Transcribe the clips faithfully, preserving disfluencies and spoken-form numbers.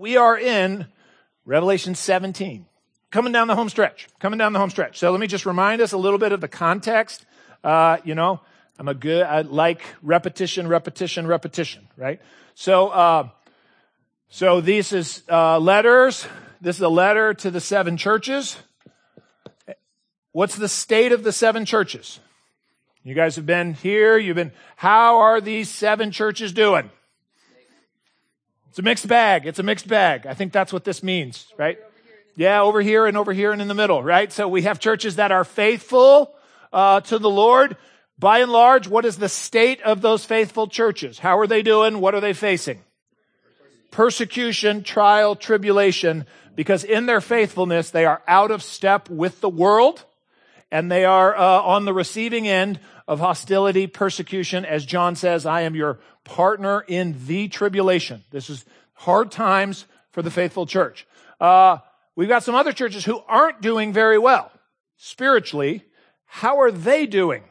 we are in Revelation seventeen. Coming down the home stretch. Coming down the home stretch. So let me just remind us a little bit of the context. Uh, you know, I'm a good, I like repetition, repetition, repetition, right? So, uh, so this is, uh, letters. This is a letter to the seven churches. What's the state of the seven churches? You guys have been here. You've been, how are these seven churches doing? It's a mixed bag. It's a mixed bag. I think that's what this means, right? Yeah, over here and over here and in the middle, right? So we have churches that are faithful uh, to the Lord. By and large, what is the state of those faithful churches? How are they doing? What are they facing? Persecution, trial, tribulation, because in their faithfulness, they are out of step with the world, and they are uh, on the receiving end of hostility, persecution. As John says, I am your partner in the tribulation. This is hard times for the faithful church. Uh, we've got some other churches who aren't doing very well spiritually. How are they doing?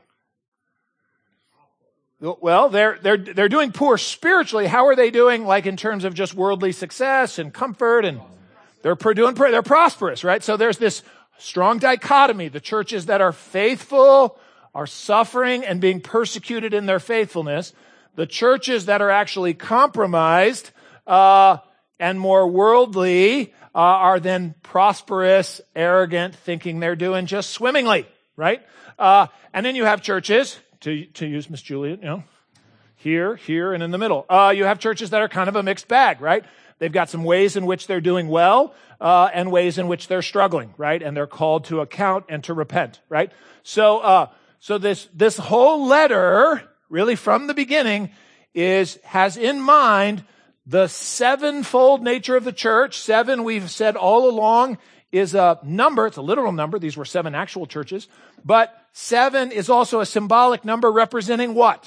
Well, they're, they're, they're doing poor spiritually. How are they doing, like in terms of just worldly success and comfort? And they're doing, they're prosperous, right? So there's this strong dichotomy. The churches that are faithful are suffering and being persecuted in their faithfulness. The churches that are actually compromised uh, and more worldly uh, are then prosperous, arrogant, thinking they're doing just swimmingly, right? Uh, and then you have churches, to to use Miss Juliet, you know, here, here, and in the middle. Uh, you have churches that are kind of a mixed bag, right? They've got some ways in which they're doing well uh, and ways in which they're struggling, right? And they're called to account and to repent, right? So, uh, so this this whole letter, really from the beginning, is has in mind the sevenfold nature of the church. Seven, we've said all along, is a number. It's a literal number. These were seven actual churches. But seven is also a symbolic number representing what?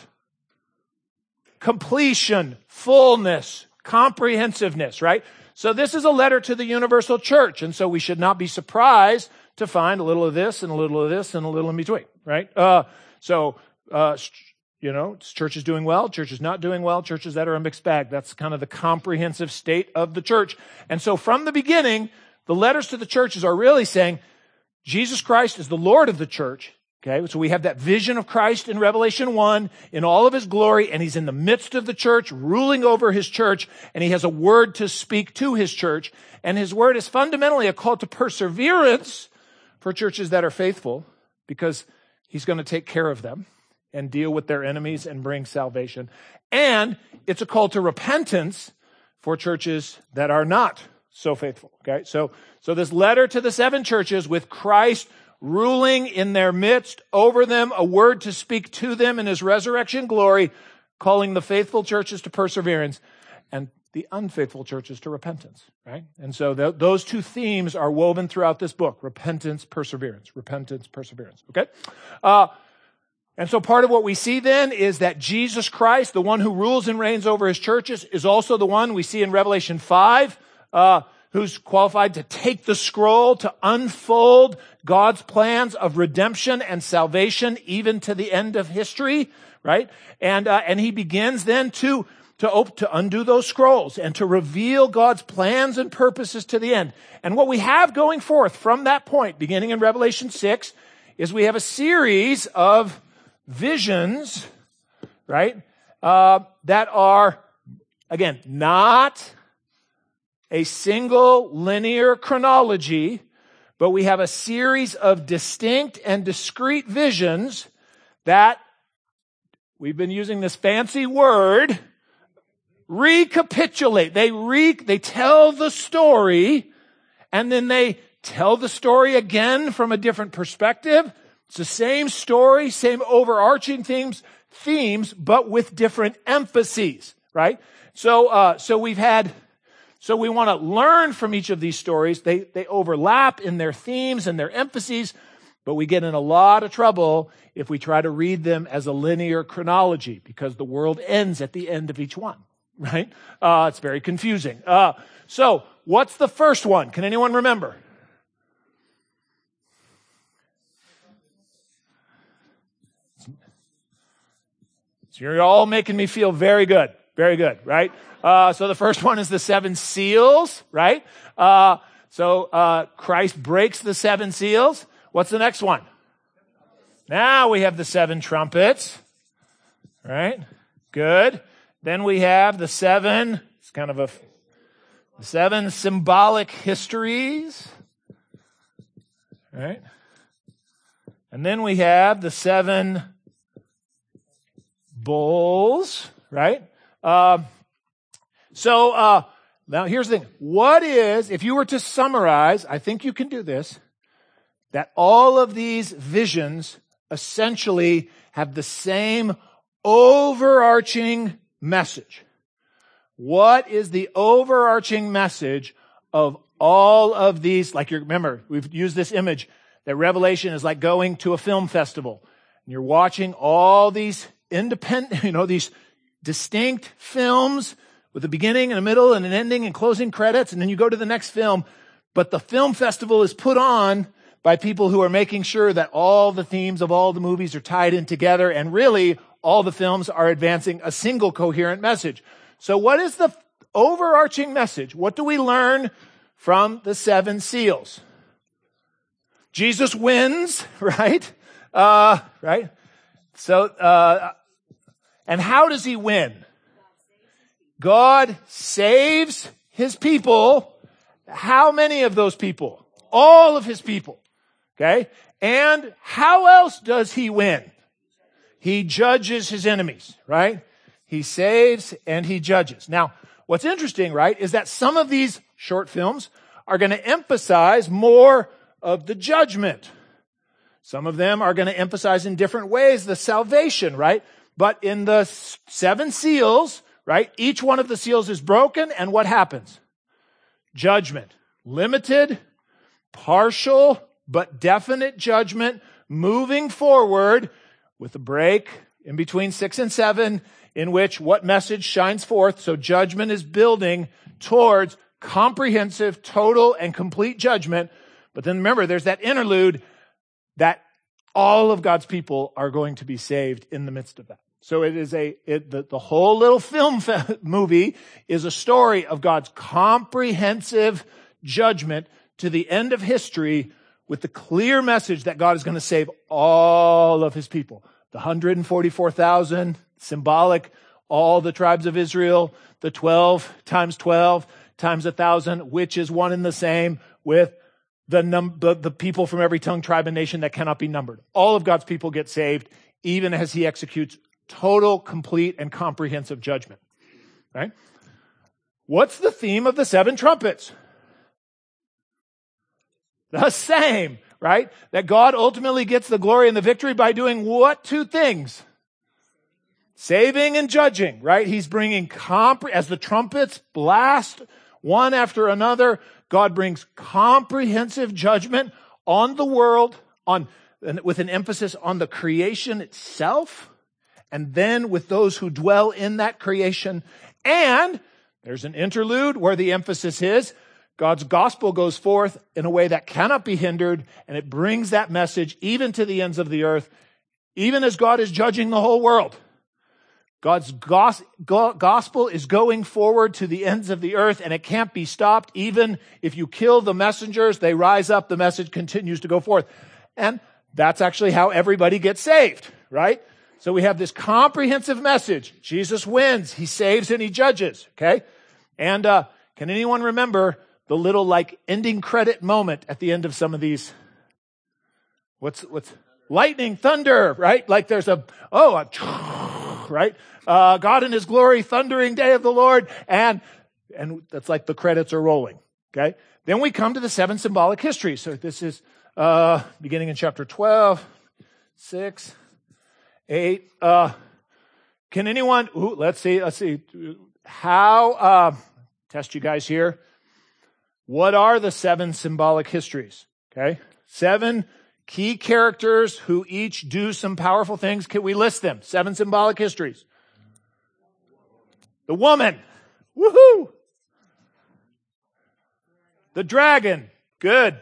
Completion, fullness, comprehensiveness, right? So this is a letter to the universal church. And so we should not be surprised to find a little of this and a little of this and a little in between, right? Uh, so, uh, you know, church is doing well, church is not doing well, churches that are a mixed bag. That's kind of the comprehensive state of the church. And so from the beginning, the letters to the churches are really saying Jesus Christ is the Lord of the church. Okay, so we have that vision of Christ in Revelation one in all of his glory, and he's in the midst of the church, ruling over his church, and he has a word to speak to his church. And his word is fundamentally a call to perseverance for churches that are faithful, because he's going to take care of them and deal with their enemies and bring salvation. And it's a call to repentance for churches that are not so faithful. Okay, so so this letter to the seven churches with Christ ruling in their midst over them, a word to speak to them in his resurrection glory, calling the faithful churches to perseverance and the unfaithful churches to repentance, right? And so th- those two themes are woven throughout this book: repentance, perseverance, repentance, perseverance. Okay, uh, and so part of what we see then is that Jesus Christ, the one who rules and reigns over his churches, is also the one we see in Revelation five. Uh, who's qualified to take the scroll, to unfold God's plans of redemption and salvation even to the end of history, right? And uh, and he begins then to to op- to undo those scrolls and to reveal God's plans and purposes to the end. And what we have going forth from that point, beginning in Revelation six, is we have a series of visions, right, uh, that are, again, not a single linear chronology, but we have a series of distinct and discrete visions that, we've been using this fancy word, recapitulate. They re, they tell the story, and then they tell the story again from a different perspective. It's the same story, same overarching themes, themes, but with different emphases, right? So, uh, so we've had So we want to learn from each of these stories. They, they overlap in their themes and their emphases, but we get in a lot of trouble if we try to read them as a linear chronology, because the world ends at the end of each one, right? Uh, it's very confusing. Uh, so what's the first one? Can anyone remember? So you're all making me feel very good. Very good, right? Uh, so the first one is the seven seals, right? Uh, so uh, Christ breaks the seven seals. What's the next one? Now we have the seven trumpets, right? Good. Then we have the seven, it's kind of a, seven symbolic histories, right? And then we have the seven bowls, right? Uh, so uh, now here's the thing. What is, if you were to summarize, I think you can do this, that all of these visions essentially have the same overarching message. What is the overarching message of all of these? Like you remember, we've used this image that Revelation is like going to a film festival. And you're watching all these independent, you know, these distinct films with a beginning and a middle and an ending and closing credits. And then you go to the next film. But the film festival is put on by people who are making sure that all the themes of all the movies are tied in together. And really, all the films are advancing a single coherent message. So what is the overarching message? What do we learn from the seven seals? Jesus wins, right? Uh, right? So, uh, and how does he win? God saves his people. How many of those people? All of his people. Okay? And how else does he win? He judges his enemies, right? He saves and he judges. Now, what's interesting, right, is that some of these short films are going to emphasize more of the judgment. Some of them are going to emphasize in different ways the salvation, right? But in the seven seals, right, each one of the seals is broken, and what happens? Judgment. Limited, partial, but definite judgment moving forward with a break in between six and seven in which what message shines forth. So judgment is building towards comprehensive, total, and complete judgment. But then remember, there's that interlude that all of God's people are going to be saved in the midst of that. So it is a, it, the, the whole little film fe- movie is a story of God's comprehensive judgment to the end of history with the clear message that God is going to save all of his people. The one hundred forty-four thousand, symbolic, all the tribes of Israel, the twelve times twelve times one thousand, which is one and the same with the, num- the, the people from every tongue, tribe, and nation that cannot be numbered. All of God's people get saved, even as he executes total, complete, and comprehensive judgment. Right? What's the theme of the seven trumpets? The same, right? That God ultimately gets the glory and the victory by doing what two things? Saving and judging, right? He's bringing, compre- as the trumpets blast one after another, God brings comprehensive judgment on the world, on with an emphasis on the creation itself, and then with those who dwell in that creation. And there's an interlude where the emphasis is God's gospel goes forth in a way that cannot be hindered, and it brings that message even to the ends of the earth, even as God is judging the whole world. God's gos- go- gospel is going forward to the ends of the earth, and it can't be stopped. Even if you kill the messengers, they rise up, the message continues to go forth. And that's actually how everybody gets saved, right? So we have this comprehensive message. Jesus wins, he saves, and he judges, okay? And uh, can anyone remember the little like ending credit moment at the end of some of these? What's, what's, lightning, thunder, right? Like there's a, oh, a, right? Uh, God in his glory, thundering day of the Lord. And, and that's like the credits are rolling. Okay. Then we come to the seven symbolic histories. So this is, uh, beginning in chapter twelve, six, eight, uh, can anyone, ooh, let's see, let's see how, uh, test you guys here. What are the seven symbolic histories? Okay. Seven key characters who each do some powerful things. Can we list them? Seven symbolic histories. The woman. Woohoo! The dragon. Good.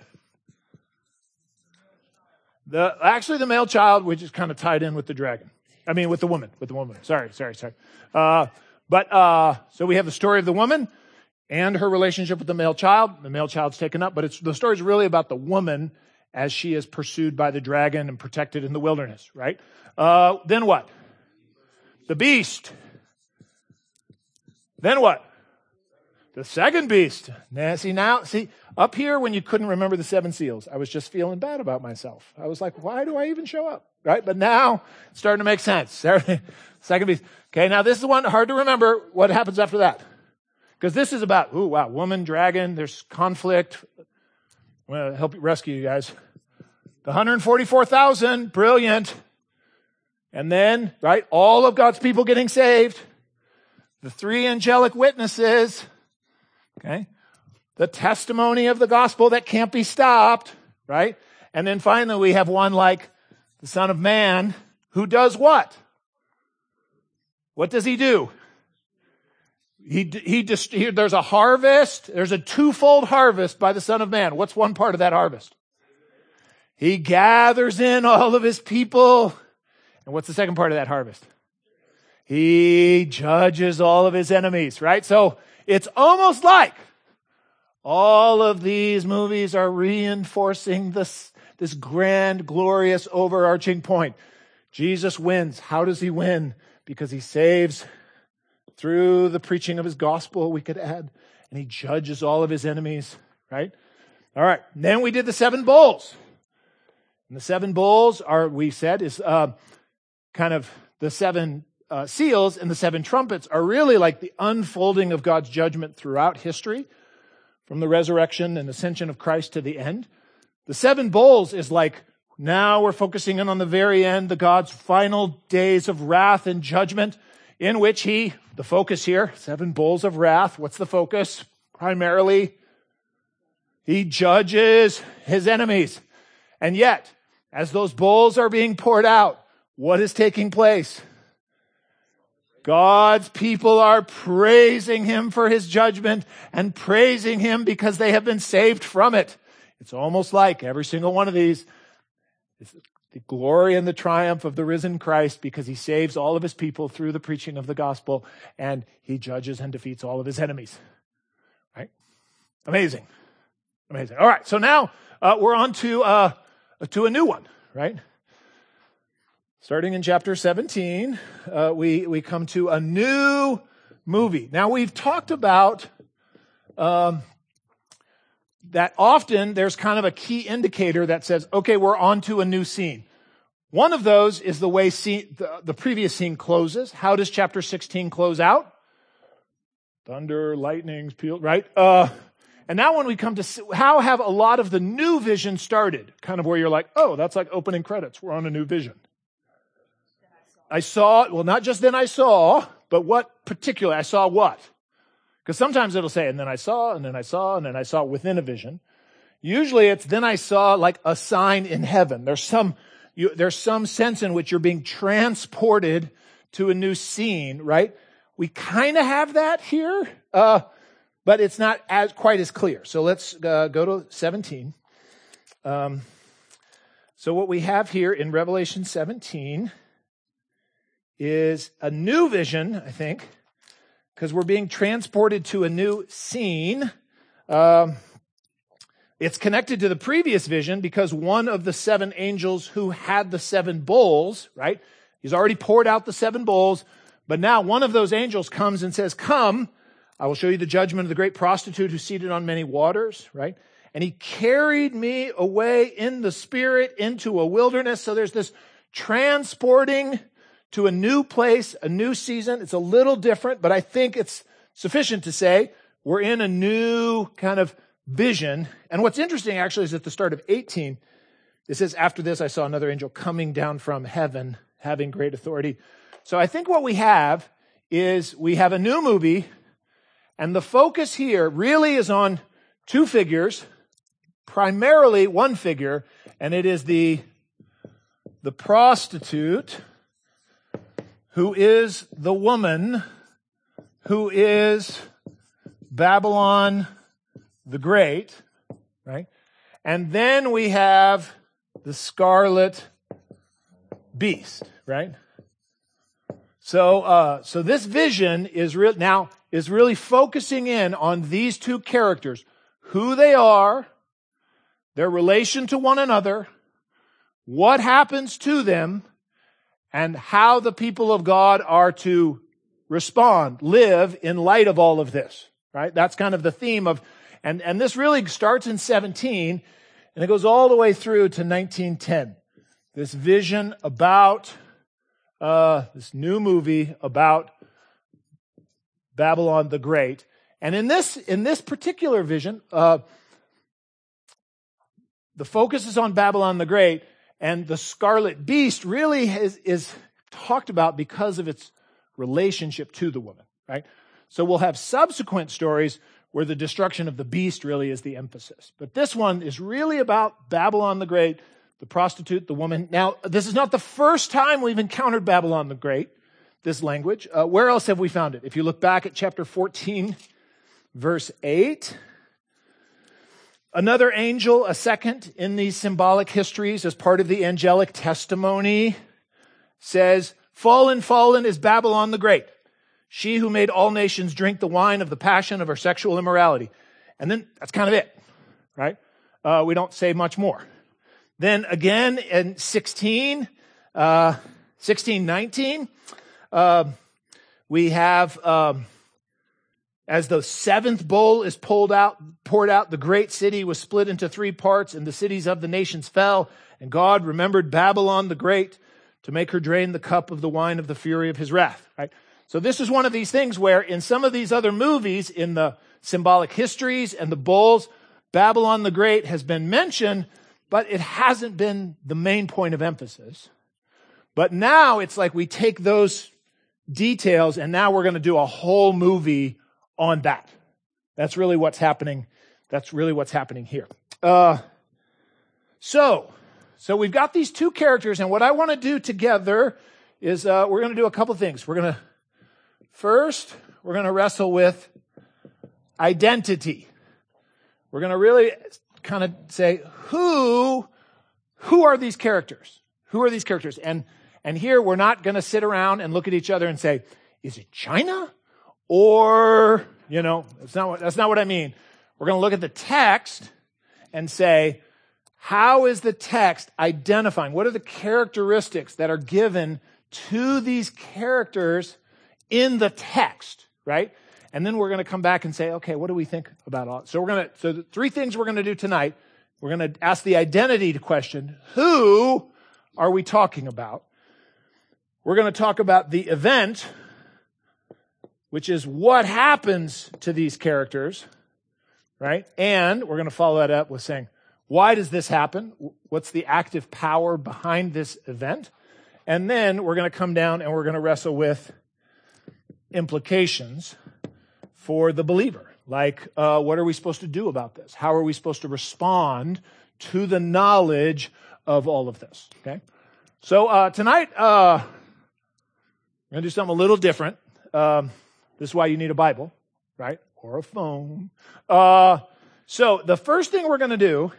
The, actually the male child, which is kind of tied in with the dragon. I mean, with the woman, with the woman. Sorry, sorry, sorry. Uh, But, uh, so we have the story of the woman and her relationship with the male child. The male child's taken up, but it's, the story is really about the woman as she is pursued by the dragon and protected in the wilderness, right? Uh, then what? The beast. Then what? The second beast. Now, see, now, see, up here when you couldn't remember the seven seals, I was just feeling bad about myself. I was like, why do I even show up? Right? But now it's starting to make sense. Second beast. Okay, now this is one hard to remember what happens after that. Because this is about, ooh, wow, woman, dragon, there's conflict. I'm going to help you rescue you guys. The one hundred forty-four thousand, brilliant. And then, right, all of God's people getting saved. The three angelic witnesses. Okay. The testimony of the gospel that can't be stopped, right? And then finally we have one like the Son of Man who does what? What does he do? He, he just, he, there's a harvest. There's a twofold harvest by the Son of Man. What's one part of that harvest? He gathers in all of his people. And what's the second part of that harvest? He judges all of his enemies, right? So it's almost like all of these movies are reinforcing this, this grand, glorious, overarching point. Jesus wins. How does he win? Because he saves through the preaching of his gospel, we could add, and he judges all of his enemies, right? All right. Then we did the seven bowls. And the seven bowls are, we said, is uh, kind of the seven uh, seals and the seven trumpets are really like the unfolding of God's judgment throughout history, from the resurrection and ascension of Christ to the end. The seven bowls is like, now we're focusing in on the very end, the God's final days of wrath and judgment, in which he, the focus here, seven bowls of wrath. What's the focus? Primarily, he judges his enemies. And yet, as those bowls are being poured out, what is taking place? God's people are praising him for his judgment and praising him because they have been saved from it. It's almost like every single one of these is the glory and the triumph of the risen Christ because he saves all of his people through the preaching of the gospel and he judges and defeats all of his enemies. Right? Amazing. Amazing. All right. So now uh, we're on to, uh, to a new one, right? Starting in chapter seventeen, uh, we, we come to a new movie. Now we've talked about, um, that often there's kind of a key indicator that says, okay, we're on to a new scene. One of those is the way scene, the, the previous scene closes. How does chapter sixteen close out? Thunder, lightnings, peal, right? Uh, and now when we come to how have a lot of the new vision started? Kind of where you're like, oh, that's like opening credits. We're on a new vision. I saw, well, not just then I saw, but what particularly? I saw what? Because sometimes it'll say, and then I saw, and then I saw, and then I saw within a vision. Usually it's then I saw like a sign in heaven. There's some, you, there's some sense in which you're being transported to a new scene, right? We kind of have that here, uh, but it's not as quite as clear. So let's uh, go to seventeen. Um, so what we have here in Revelation seventeen is a new vision, I think, because we're being transported to a new scene. Um, it's connected to the previous vision because one of the seven angels who had the seven bowls, right? He's already poured out the seven bowls, but now one of those angels comes and says, come, I will show you the judgment of the great prostitute who's seated on many waters, right? And he carried me away in the spirit into a wilderness. So there's this transporting to a new place, a new season. It's a little different, but I think it's sufficient to say we're in a new kind of vision. And what's interesting actually is at the start of eighteen, it says, after this, I saw another angel coming down from heaven, having great authority. So I think what we have is we have a new movie, and the focus here really is on two figures, primarily one figure, and it is the, the prostitute, who is the woman, who is Babylon the Great, right? And then we have the scarlet beast, right? So, uh, so this vision is real now is really focusing in on these two characters, who they are, their relation to one another, what happens to them, and how the people of God are to respond, live in light of all of this, right? That's kind of the theme of, and, and this really starts in seventeen, and it goes all the way through to nineteen ten. This vision about, uh, this new movie about Babylon the Great. And in this, in this particular vision, uh, the focus is on Babylon the Great, and the scarlet beast really is, is talked about because of its relationship to the woman, right? So we'll have subsequent stories where the destruction of the beast really is the emphasis. But this one is really about Babylon the Great, the prostitute, the woman. Now, this is not the first time we've encountered Babylon the Great, this language. Uh, where else have we found it? If you look back at chapter fourteen, verse eight, another angel, a second in these symbolic histories as part of the angelic testimony, says, "Fallen, fallen is Babylon the Great, she who made all nations drink the wine of the passion of her sexual immorality." And then that's kind of it, right? Uh, we don't say much more. Then again in sixteen, uh, sixteen nineteen, uh, we have, um, as the seventh bowl is pulled out, poured out, the great city was split into three parts, and the cities of the nations fell. And God remembered Babylon the Great to make her drain the cup of the wine of the fury of his wrath. Right? So this is one of these things where in some of these other movies, in the symbolic histories and the bowls, Babylon the Great has been mentioned, but it hasn't been the main point of emphasis. But now it's like we take those details and now we're going to do a whole movie on that. That's really what's happening. That's really what's happening here. Uh, so, so we've got these two characters, and what I want to do together is uh, we're going to do a couple things. We're going to first we're going to wrestle with identity. We're going to really kind of say who who are these characters? Who are these characters? And and here we're not going to sit around and look at each other and say, is it China? Or, you know, that's not what, that's not what I mean. We're going to look at the text and say, how is the text identifying? What are the characteristics that are given to these characters in the text, right? And then we're going to come back and say, okay, what do we think about all? So we're going to, so the three things we're going to do tonight. We're going to ask the identity question. Who are we talking about? We're going to talk about the event, which is what happens to these characters, right? And we're going to follow that up with saying, why does this happen? What's the active power behind this event? And then we're going to come down and we're going to wrestle with implications for the believer. Like, uh, what are we supposed to do about this? How are we supposed to respond to the knowledge of all of this? Okay. So, uh, tonight, uh, we're going to do something a little different. Um, This is why you need a Bible, right? Or a phone. Uh, so the first thing we're going to do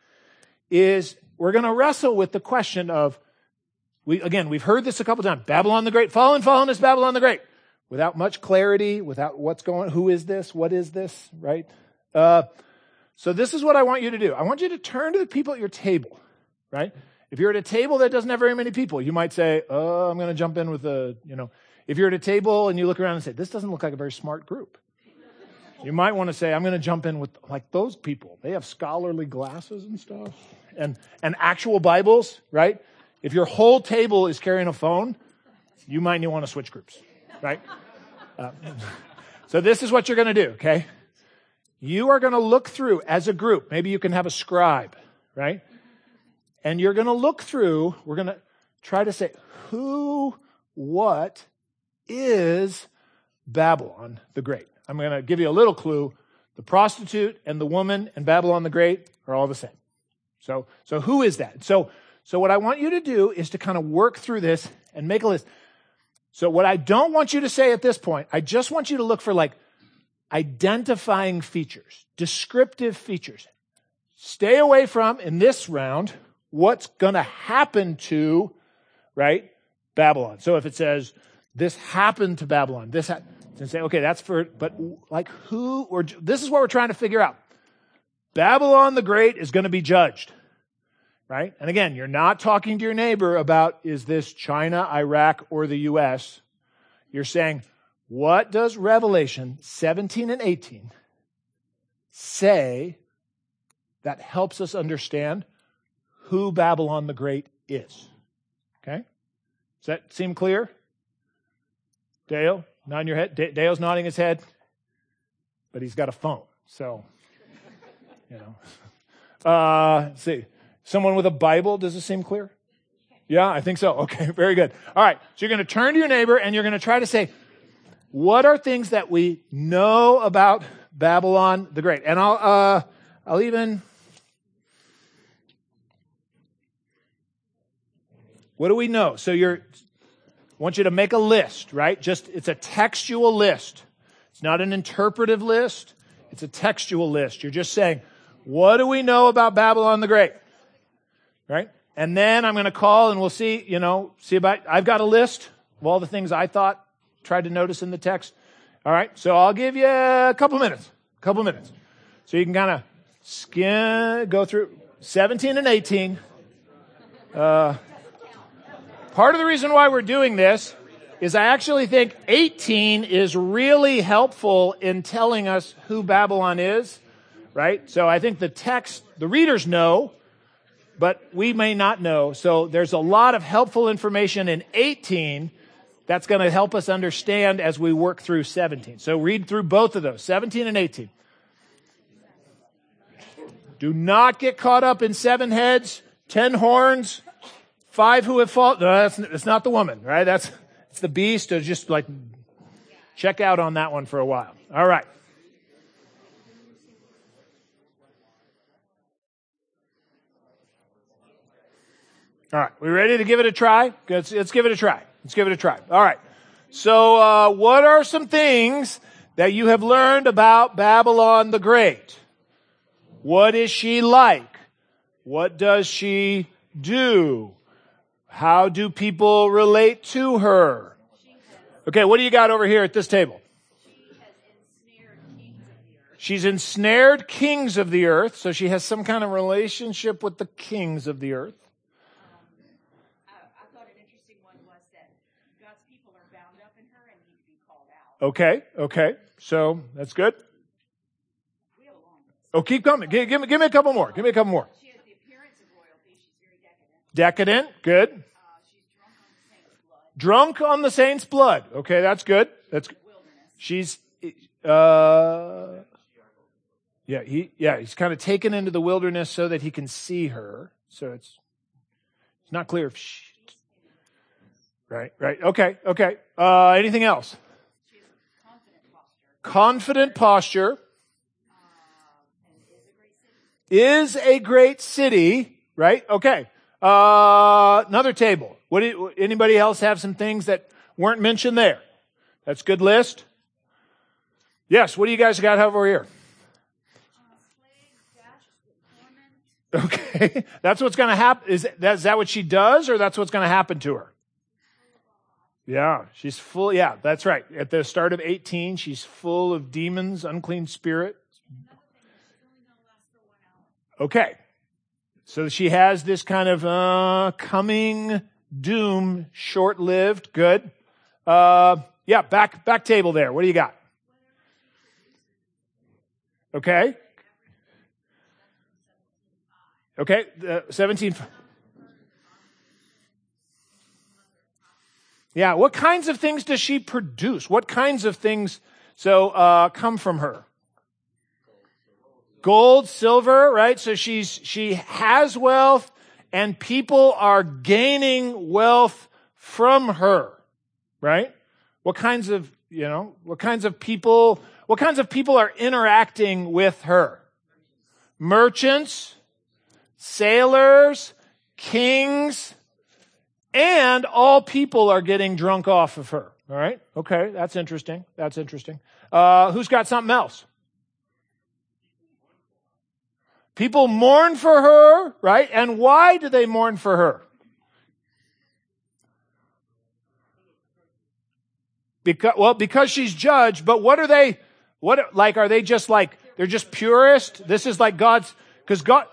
is we're going to wrestle with the question of, we again, we've heard this a couple times. Babylon the Great, fallen, fallen is Babylon the Great. Without much clarity, without what's going, who is this? What is this, right? Uh, so this is what I want you to do. I want you to turn to the people at your table, right? If you're at a table that doesn't have very many people, you might say, oh, I'm going to jump in with a, you know, if you're at a table and you look around and say, this doesn't look like a very smart group, you might want to say, I'm going to jump in with like those people. They have scholarly glasses and stuff and, and actual Bibles, right? If your whole table is carrying a phone, you might need to want to switch groups, right? Uh, so this is what you're going to do, okay? You are going to look through as a group. Maybe you can have a scribe, right? And you're going to look through, we're going to try to say, who, what is Babylon the Great? I'm going to give you a little clue. The prostitute and the woman and Babylon the Great are all the same. So, so who is that? So, so what I want you to do is to kind of work through this and make a list. So what I don't want you to say at this point, I just want you to look for like identifying features, descriptive features. Stay away from, in this round, what's going to happen to, right, Babylon. So if it says this happened to Babylon. This ha- and say, okay, that's for, but like who, or this is what we're trying to figure out. Babylon the Great is going to be judged, right? And again, you're not talking to your neighbor about, is this China, Iraq, or the U S? You're saying, what does Revelation seventeen and eighteen say that helps us understand who Babylon the Great is? Okay? Does that seem clear? Dale, nodding your head. D- Dale's nodding his head, but he's got a phone, so, you know. Uh, let's see. Someone with a Bible, does this seem clear? Yeah, I think so. Okay, very good. All right, so you're going to turn to your neighbor and you're going to try to say, what are things that we know about Babylon the Great? And I'll, uh, I'll even, what do we know? So you're, I want you to make a list, right? Just, it's a textual list. It's not an interpretive list. It's a textual list. You're just saying, what do we know about Babylon the Great? Right? And then I'm going to call and we'll see, you know, see about, I've got a list of all the things I thought, tried to notice in the text. All right. So I'll give you a couple minutes, a couple minutes. So you can kind of skim, go through seventeen and eighteen. Uh, part of the reason why we're doing this is I actually think eighteen is really helpful in telling us who Babylon is, right? So I think the text, the readers know, but we may not know. So there's a lot of helpful information in eighteen that's going to help us understand as we work through seventeen. So read through both of those, seventeen and eighteen. Do not get caught up in seven heads, ten horns, five who have fallen. No, that's, that's not the woman, right? That's it's the beast. So just like check out on that one for a while. All right. All right. We ready to give it a try? Let's, let's give it a try. Let's give it a try. All right. So, uh, what are some things that you have learned about Babylon the Great? What is she like? What does she do? How do people relate to her? Okay, what do you got over here at this table? She's ensnared kings of the earth, so she has some kind of relationship with the kings of the earth. Okay, okay. So that's good. Oh, keep coming. Give, give, me, give me a couple more. Give me a couple more. She has the appearance of royalty. She's very decadent. Decadent, good. Uh, she's Drunk on the saints' blood. Okay, that's good. That's good. She's, uh, yeah, he, yeah, he's kind of taken into the wilderness so that he can see her. So it's, it's not clear if she, right, right. Okay, okay. Uh, anything else? Confident posture. Is a great city, right? Okay. Uh, another table. What do you, anybody else have some things that weren't mentioned there? That's a good list. Yes. What do you guys got over here? Okay. That's what's going to happen. Is that, is that what she does, or that's what's going to happen to her? Yeah, she's full. Yeah, that's right. At the start of eighteen, she's full of demons, unclean spirit. Okay. So she has this kind of uh, coming doom, short-lived. Good. Uh, yeah, back back table there. What do you got? Okay. Okay, uh, seventeen. Yeah, what kinds of things does she produce? What kinds of things so uh, come from her? Gold, silver, right? So she's she has wealth, and people are gaining wealth from her, right? What kinds of, you know, what kinds of people, what kinds of people are interacting with her? Merchants, sailors, kings, and all people are getting drunk off of her. All right? Okay, that's interesting. That's interesting. Uh, who's got something else? People mourn for her, right? And why do they mourn for her? Because, well, because she's judged, but what are they, what, like, are they just like, they're just purist? This is like God's, because God,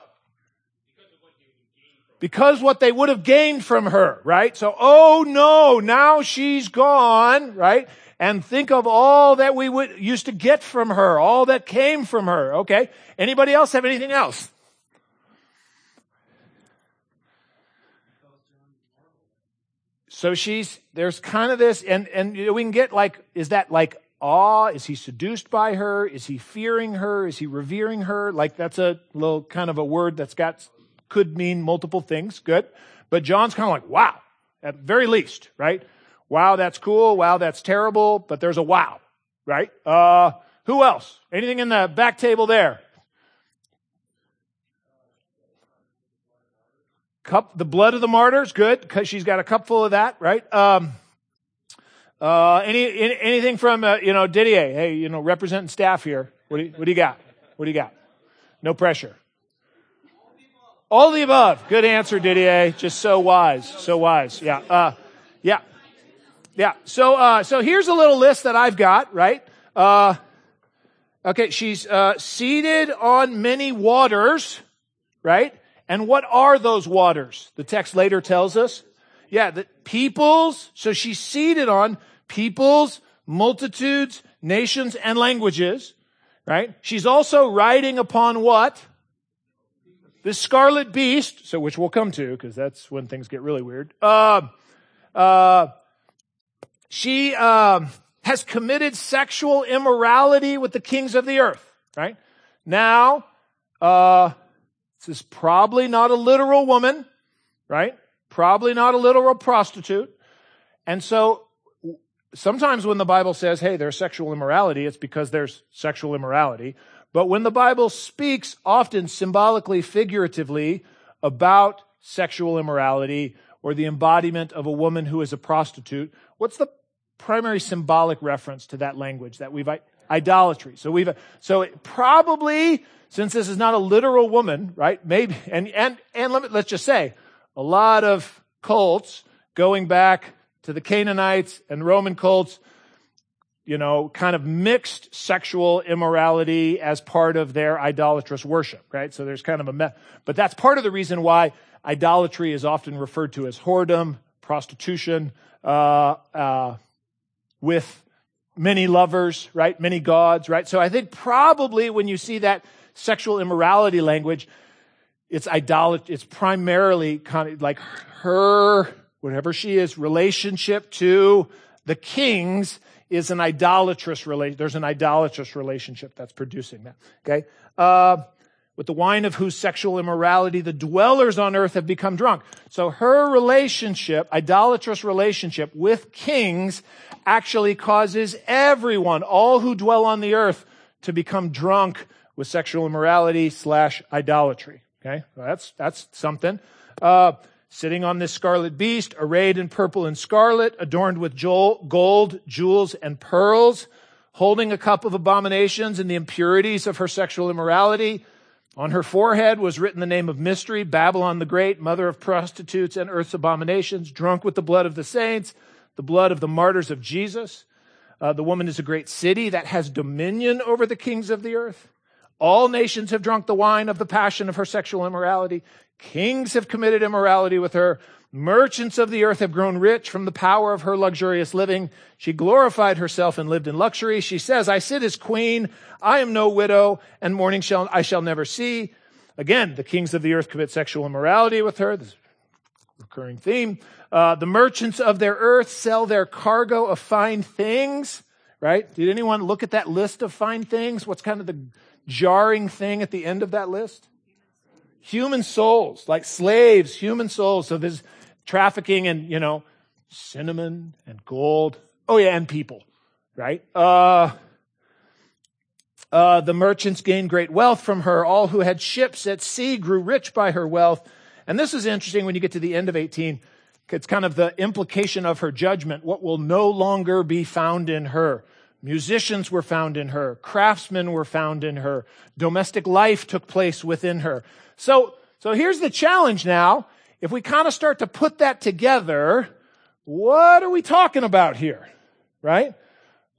because what they would have gained from her, right? So, oh no, now she's gone, right? And think of all that we would used to get from her, all that came from her, okay? Anybody else have anything else? So she's, there's kind of this, and, and we can get like, is that like awe? Is he seduced by her? Is he fearing her? Is he revering her? Like that's a little kind of a word that's got, could mean multiple things. Good. But John's kind of like, wow, at very least, right? Wow, that's cool. Wow, that's terrible. But there's a wow, right? Uh, who else? Anything in the back table there? Cup, the blood of the martyrs, good, because she's got a cup full of that, right? Um, uh, any, any anything from uh, you know Didier? Hey, you know, representing staff here. What do you, what do you got? What do you got? No pressure. All the above. Good answer, Didier. Just so wise, so wise. Yeah, uh, yeah, yeah. So, uh, so here's a little list that I've got. Right. Uh, okay, she's uh, seated on many waters. Right. And what are those waters? The text later tells us. Yeah, the peoples. So she's seated on peoples, multitudes, nations, and languages. Right? She's also riding upon what? The scarlet beast. So which we'll come to because that's when things get really weird. Uh, uh, she uh, has committed sexual immorality with the kings of the earth. Right? Now, uh, this is probably not a literal woman, right? Probably not a literal prostitute. And so sometimes when the Bible says, hey, there's sexual immorality, it's because there's sexual immorality. But when the Bible speaks often symbolically, figuratively about sexual immorality or the embodiment of a woman who is a prostitute, what's the primary symbolic reference to that language that we've idolatry? So we've so it probably, since this is not a literal woman, right? Maybe, and, and, and let me, let's just say, a lot of cults going back to the Canaanites and Roman cults, you know, kind of mixed sexual immorality as part of their idolatrous worship, right? So there's kind of a mess. But that's part of the reason why idolatry is often referred to as whoredom, prostitution, uh, uh, with many lovers, right? Many gods, right? So I think probably when you see that sexual immorality language, it's idolatry. It's primarily kind of like her, whatever she is, relationship to the kings is an idolatrous relation. There's an idolatrous relationship that's producing that. Okay. Uh, with the wine of whose sexual immorality the dwellers on earth have become drunk. So her relationship, idolatrous relationship with kings actually causes everyone, all who dwell on the earth, to become drunk with sexual immorality slash idolatry. Okay, well, that's that's something. Uh, sitting on this scarlet beast, arrayed in purple and scarlet, adorned with gold, jewels, and pearls, holding a cup of abominations and the impurities of her sexual immorality. On her forehead was written the name of mystery, Babylon the Great, mother of prostitutes and earth's abominations, drunk with the blood of the saints, the blood of the martyrs of Jesus. Uh, the woman is a great city that has dominion over the kings of the earth. All nations have drunk the wine of the passion of her sexual immorality. Kings have committed immorality with her. Merchants of the earth have grown rich from the power of her luxurious living. She glorified herself and lived in luxury. She says, I sit as queen. I am no widow, and mourning shall I shall never see. Again, the kings of the earth commit sexual immorality with her. This is a recurring theme. Uh, the merchants of their earth sell their cargo of fine things. Right? Did anyone look at that list of fine things? What's kind of the jarring thing at the end of that list? Human souls, like slaves, human souls. So there's trafficking in, you know, cinnamon and gold. Oh yeah, and people, right? Uh, uh, the merchants gained great wealth from her. All who had ships at sea grew rich by her wealth. And this is interesting when you get to the end of eighteen. It's kind of the implication of her judgment. What will no longer be found in her? Musicians were found in her. Craftsmen were found in her. Domestic life took place within her. So, so here's the challenge now. If we kind of start to put that together, what are we talking about here? Right?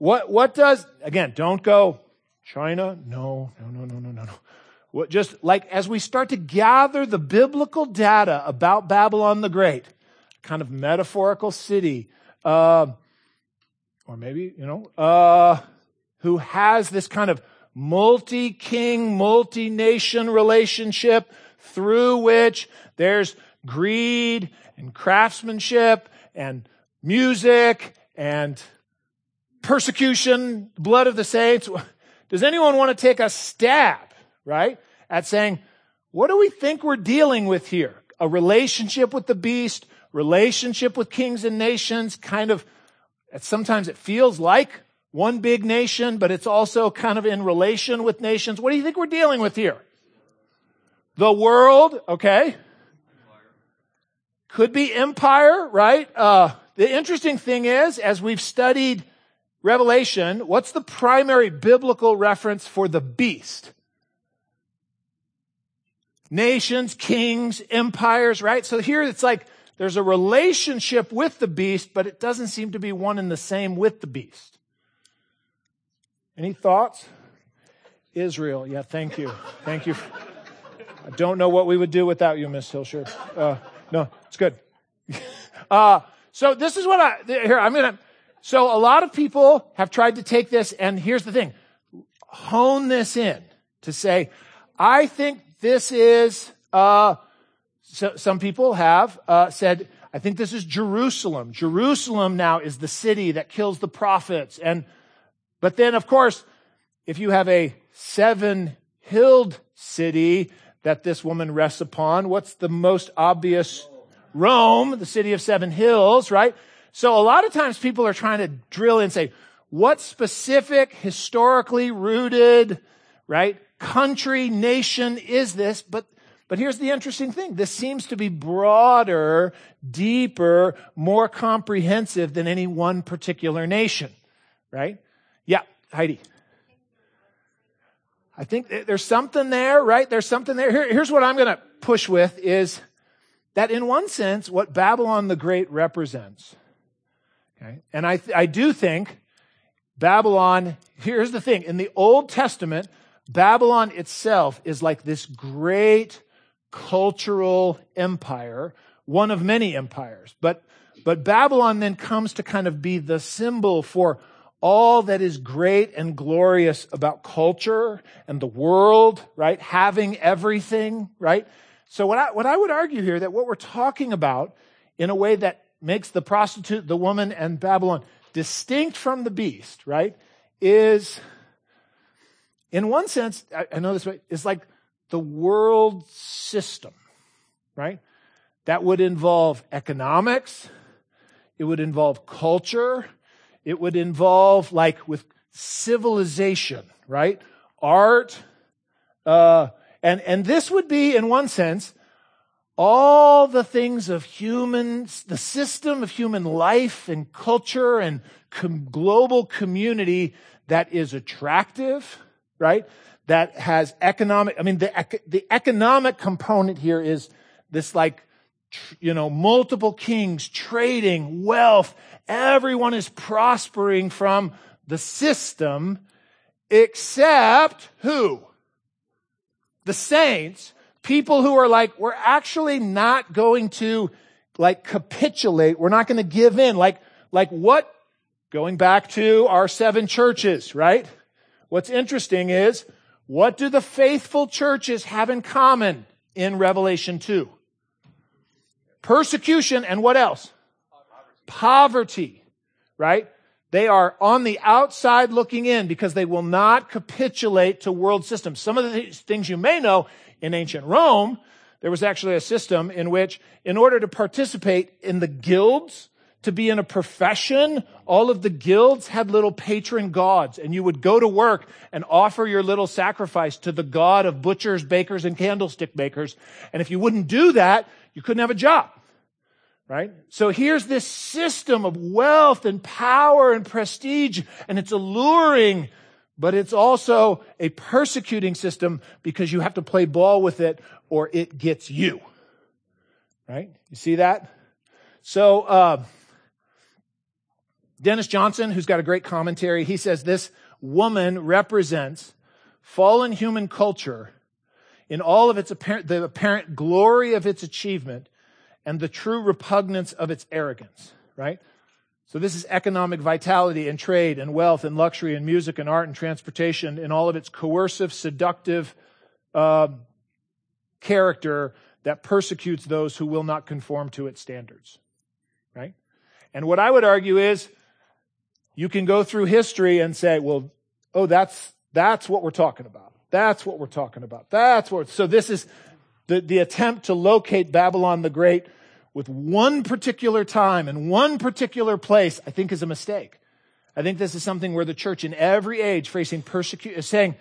What, what does, again, don't go, China? No, no, no, no, no, no, no. What, just like as we start to gather the biblical data about Babylon the Great, kind of metaphorical city, uh, or maybe, you know, uh, who has this kind of multi-king, multi-nation relationship through which there's greed and craftsmanship and music and persecution, blood of the saints. Does anyone want to take a stab, right, at saying, what do we think we're dealing with here? A relationship with the beast, relationship with kings and nations, kind of, sometimes it feels like one big nation, but it's also kind of in relation with nations. What do you think we're dealing with here? The world, okay. Could be empire, right? Uh, the interesting thing is, as we've studied Revelation, what's the primary biblical reference for the beast? Nations, kings, empires, right? So here it's like there's a relationship with the beast, but it doesn't seem to be one and the same with the beast. Any thoughts? Israel. Yeah, thank you. Thank you. I don't know what we would do without you, Miss Hilscher. Uh, no, it's good. uh, so this is what I, here, I'm going to, so a lot of people have tried to take this, and here's the thing, hone this in to say, I think this is, uh, so, some people have uh, said, I think this is Jerusalem. Jerusalem now is the city that kills the prophets. And, but then, of course, if you have a seven-hilled city that this woman rests upon, what's the most obvious? Rome, the city of seven hills, right? So a lot of times people are trying to drill in and say, what specific, historically rooted, right, country, nation is this? But, but here's the interesting thing. This seems to be broader, deeper, more comprehensive than any one particular nation, right? Yeah, Heidi. I think there's something there, right? There's something there. Here, here's what I'm going to push with is that in one sense, what Babylon the Great represents, okay, and I, I do think Babylon, here's the thing, in the Old Testament, Babylon itself is like this great cultural empire, one of many empires. But, but Babylon then comes to kind of be the symbol for all that is great and glorious about culture and the world, right? Having everything, right? So what I, what I would argue here, that what we're talking about in a way that makes the prostitute, the woman, and Babylon distinct from the beast, right, is, in one sense, I, I know this way, is like the world system, right? That would involve economics. It would involve culture. It would involve, like, with civilization, right? Art. Uh, and, and this would be, in one sense, all the things of humans, the system of human life and culture and com- global community that is attractive, right? That has economic, I mean, the, ec- the economic component here is this, like, tr- you know, multiple kings trading wealth. Everyone is prospering from the system, except who? The saints, people who are like, we're actually not going to, like, capitulate. We're not going to give in. Like, like what? Going back to our seven churches, right? What's interesting is, what do the faithful churches have in common in Revelation two? Persecution and what else? Poverty, right? They are on the outside looking in because they will not capitulate to world systems. Some of the things you may know, in ancient Rome, there was actually a system in which, in order to participate in the guilds, to be in a profession, all of the guilds had little patron gods, and you would go to work and offer your little sacrifice to the god of butchers, bakers, and candlestick makers. And if you wouldn't do that, you couldn't have a job. Right? So here's this system of wealth and power and prestige, and it's alluring, but it's also a persecuting system because you have to play ball with it or it gets you. Right? You see that? So, uh, Dennis Johnson, who's got a great commentary, he says this woman represents fallen human culture in all of its apparent, the apparent glory of its achievement and the true repugnance of its arrogance, right? So this is economic vitality and trade and wealth and luxury and music and art and transportation in all of its coercive, seductive uh, character that persecutes those who will not conform to its standards, right? And what I would argue is you can go through history and say, well, oh, that's that's what we're talking about. That's what we're talking about. That's what. So this is the, the attempt to locate Babylon the Great with one particular time and one particular place, I think is a mistake. I think this is something where the church in every age facing persecution is saying,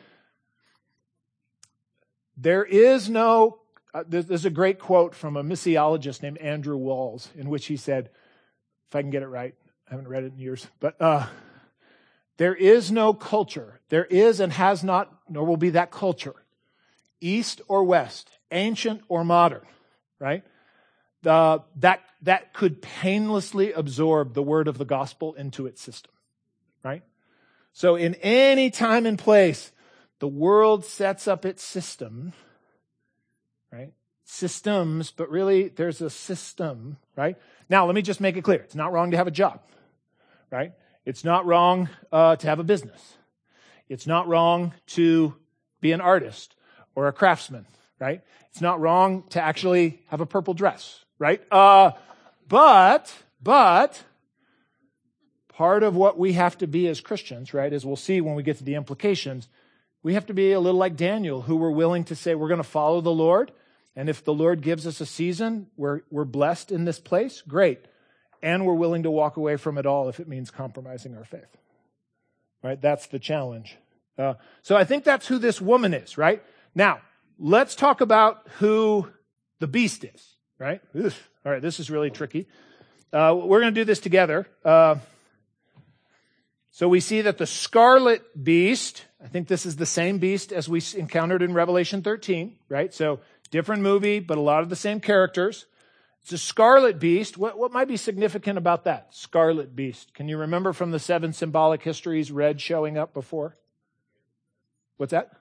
there is no, uh, there's a great quote from a missiologist named Andrew Walls in which he said, if I can get it right, I haven't read it in years, but uh, there is no culture. There is and has not, nor will be that culture, east or west, ancient or modern, right? Uh, that that could painlessly absorb the word of the gospel into its system, right? So in any time and place, the world sets up its system, right? Systems, but really there's a system, right? Now, let me just make it clear. It's not wrong to have a job, right? It's not wrong uh, to have a business. It's not wrong to be an artist or a craftsman, right? It's not wrong to actually have a purple dress, right? Uh, but, but, part of what we have to be as Christians, right, as we'll see when we get to the implications, we have to be a little like Daniel, who were willing to say, we're going to follow the Lord, and if the Lord gives us a season where we're blessed in this place, great. And we're willing to walk away from it all if it means compromising our faith, right? That's the challenge. Uh, so I think that's who this woman is, right? Now, let's talk about who the beast is, right? Ugh. All right, this is really tricky. Uh, we're going to do this together. Uh, so we see that the scarlet beast, I think this is the same beast as we encountered in Revelation thirteen, right? So different movie, but a lot of the same characters. It's a scarlet beast. What, what might be significant about that? Scarlet beast. Can you remember from the seven symbolic histories, red showing up before? What's that?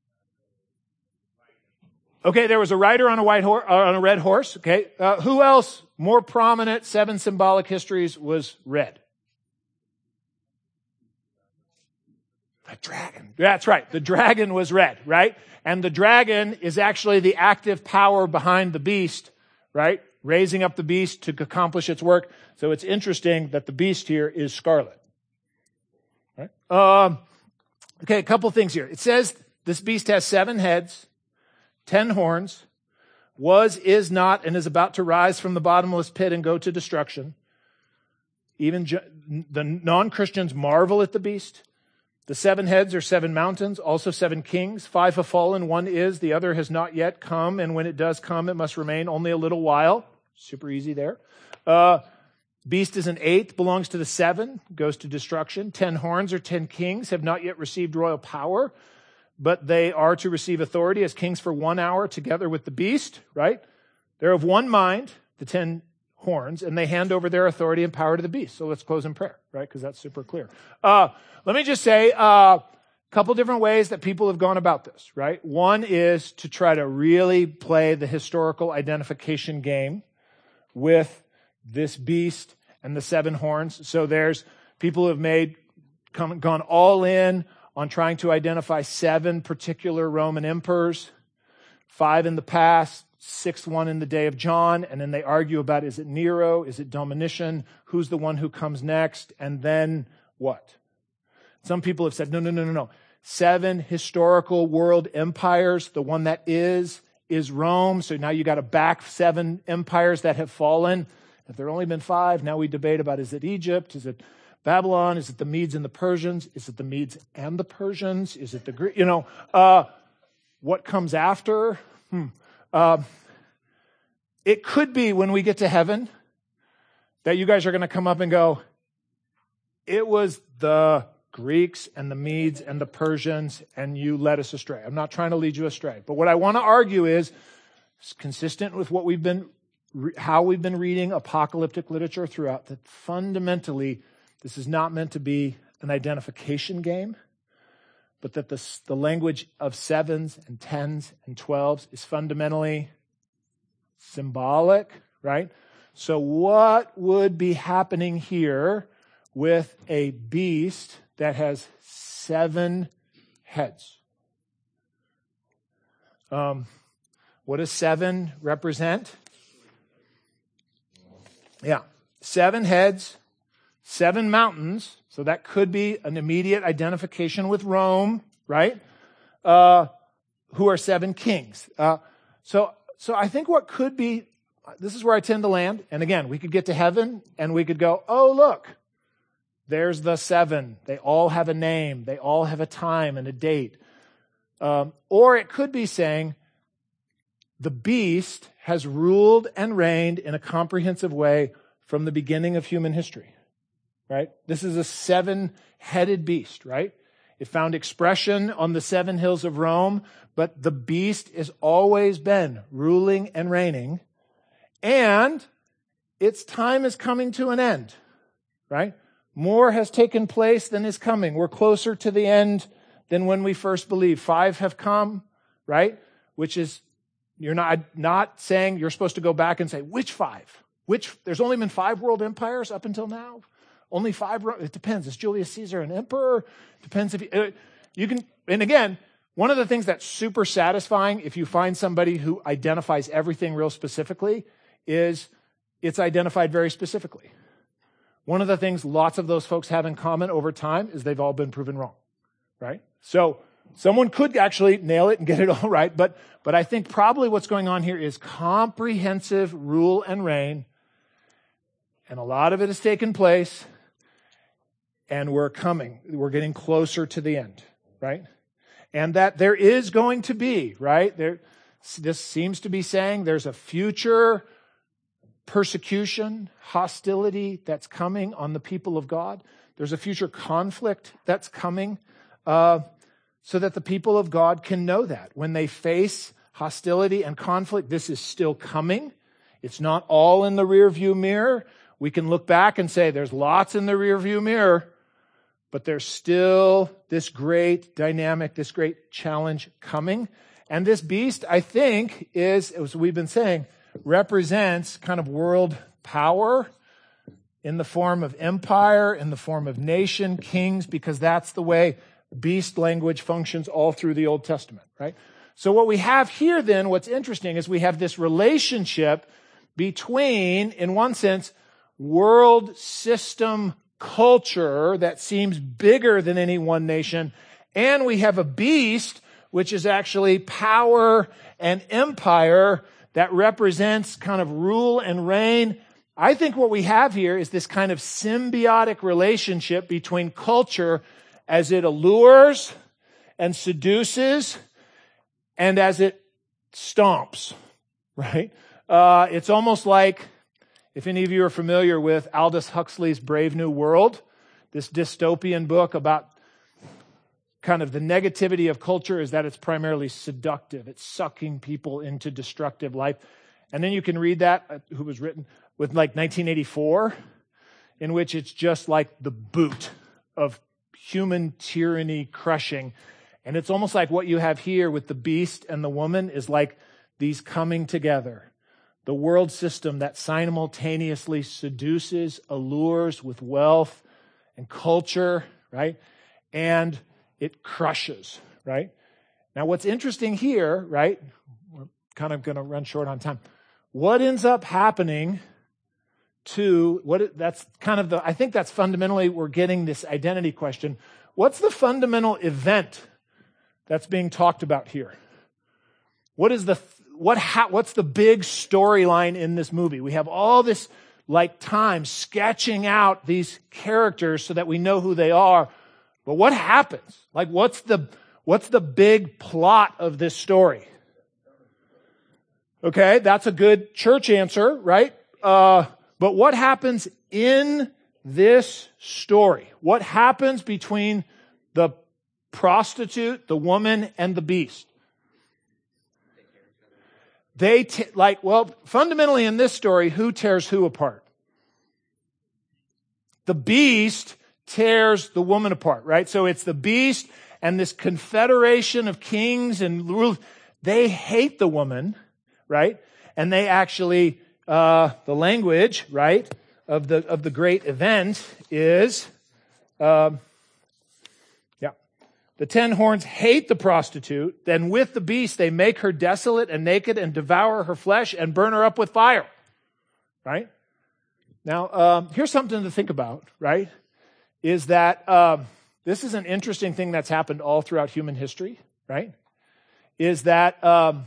Okay, there was a rider on a white horse, uh, on a red horse. Okay, uh, who else? More prominent seven symbolic histories was red. The dragon. That's right. The dragon was red, right? And the dragon is actually the active power behind the beast, right? Raising up the beast to accomplish its work. So it's interesting that the beast here is scarlet. Right? Um, okay, a couple things here. It says this beast has seven heads, ten horns, was, is not, and is about to rise from the bottomless pit and go to destruction. Even ju- the non-Christians marvel at the beast. The seven heads are seven mountains, also seven kings. Five have fallen, one is, the other has not yet come, and when it does come, it must remain only a little while. Super easy there. Uh, beast is an eighth, belongs to the seven, goes to destruction. Ten horns or ten kings have not yet received royal power, but they are to receive authority as kings for one hour together with the beast, right? They're of one mind, the ten horns, and they hand over their authority and power to the beast. So let's close in prayer, right? Because that's super clear. Uh, let me just say a uh, couple different ways that people have gone about this, right? One is to try to really play the historical identification game with this beast and the seven horns. So there's people who have made, come, gone all in on trying to identify seven particular Roman emperors, five in the past, sixth one in the day of John, and then they argue about, is it Nero, is it Domitian, who's the one who comes next, and then what? Some people have said, no, no, no, no, no. Seven historical world empires, the one that is, is Rome. So now you got to back seven empires that have fallen. If there only been five, now we debate about, is it Egypt? Is it Babylon? Is it the Medes and the Persians? Is it the Medes and the Persians? Is it the Greek? You know, uh, what comes after? Hmm. Uh, it could be when we get to heaven that you guys are going to come up and go, it was the Greeks and the Medes and the Persians, and you led us astray. I'm not trying to lead you astray. But what I want to argue is, it's consistent with what we've been, how we've been reading apocalyptic literature throughout, that fundamentally This is not meant to be an identification game, but that the, the language of sevens and tens and twelves is fundamentally symbolic, right? So what would be happening here with a beast that has seven heads? Um, what does seven represent? Yeah, seven heads, seven mountains. So that could be an immediate identification with Rome, right? Uh, who are seven kings. Uh, so, so I think what could be, this is where I tend to land. And again, we could get to heaven and we could go, oh, look, there's the seven. They all have a name. They all have a time and a date. Um, or it could be saying the beast has ruled and reigned in a comprehensive way from the beginning of human history. Right? This is a seven-headed beast, right? It found expression on the seven hills of Rome, but the beast has always been ruling and reigning, and its time is coming to an end, right? More has taken place than is coming. We're closer to the end than when we first believed. Five have come, right? Which is, you're not, not saying you're supposed to go back and say, which five? Which, there's only been five world empires up until now? Only five, it depends. Is Julius Caesar an emperor? Depends if you, uh, you can, and again, one of the things that's super satisfying if you find somebody who identifies everything real specifically is it's identified very specifically. One of the things lots of those folks have in common over time is they've all been proven wrong, right? So someone could actually nail it and get it all right, but, but I think probably what's going on here is comprehensive rule and reign, and a lot of it has taken place. And we're coming, we're getting closer to the end, right? And that there is going to be, right? There, this seems to be saying there's a future persecution, hostility that's coming on the people of God. There's a future conflict that's coming uh, so that the people of God can know that. When they face hostility and conflict, this is still coming. It's not all in the rearview mirror. We can look back and say there's lots in the rearview mirror, but there's still this great dynamic, this great challenge coming. And this beast, I think, is, as we've been saying, represents kind of world power in the form of empire, in the form of nation, kings, because that's the way beast language functions all through the Old Testament, right? So what we have here then, what's interesting is we have this relationship between, in one sense, world system culture that seems bigger than any one nation, and we have a beast which is actually power and empire that represents kind of rule and reign. I think what we have here is this kind of symbiotic relationship between culture as it allures and seduces and as it stomps, right? Uh, it's almost like, if any of you are familiar with Aldous Huxley's Brave New World, this dystopian book about kind of the negativity of culture is that it's primarily seductive. It's sucking people into destructive life. And then you can read that, uh, who was written with like nineteen eighty-four, in which it's just like the boot of human tyranny crushing. And it's almost like what you have here with the beast and the woman is like these coming together. The world system that simultaneously seduces, allures with wealth and culture, right? And it crushes, right? Now, what's interesting here, right? We're kind of going to run short on time. What ends up happening to, what? that's kind of the, I think that's fundamentally, we're getting this identity question. What's the fundamental event that's being talked about here? What is the What ha- what's the big storyline in this movie? We have all this like time sketching out these characters so that we know who they are. But what happens? Like what's the what's the big plot of this story? Okay, that's a good church answer, right? Uh, but what happens in this story? What happens between the prostitute, the woman, and the beast? They, t- like, well, fundamentally in this story, who tears who apart? the beast tears the woman apart, right? So it's the beast and this confederation of kings and rulers. They hate the woman, right? And they actually, uh, the language, right, of the, of the great event is, um, yeah, the ten horns hate the prostitute. Then with the beast, they make her desolate and naked and devour her flesh and burn her up with fire, right? Now, um, here's something to think about, right? Is that um, this is an interesting thing that's happened all throughout human history, right? Is that um,